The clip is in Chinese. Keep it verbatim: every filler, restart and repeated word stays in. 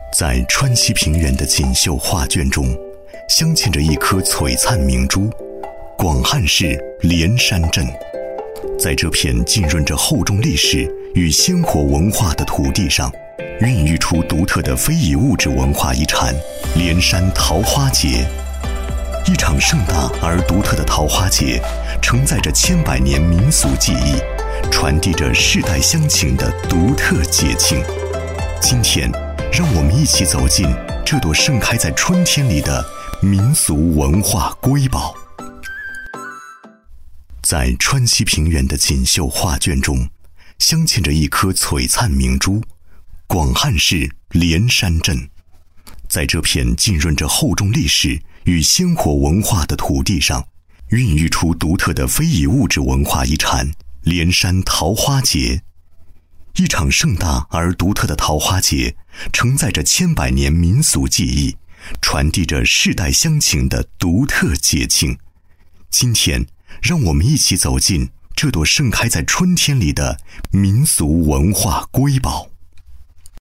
在川西平原的锦绣画卷中，镶嵌着一颗璀璨明珠——广汉市连山镇。在这片浸润着厚重历史与鲜活文化的土地上，孕育出独特的非遗物质文化遗产——连山桃花节。一场盛大而独特的桃花节，承载着千百年民俗技艺，传递着世代乡情的独特节庆。今天，让我们一起走进这朵盛开在春天里的民俗文化瑰宝。在川西平原的锦绣画卷中，镶嵌着一颗璀璨明珠——广汉市连山镇。在这片浸润着厚重历史与鲜活文化的土地上，孕育出独特的非遗物质文化遗产——连山桃花节。一场盛大而独特的桃花节，承载着千百年民俗技艺，传递着世代乡情的独特节庆。今天，让我们一起走进这朵盛开在春天里的民俗文化瑰宝。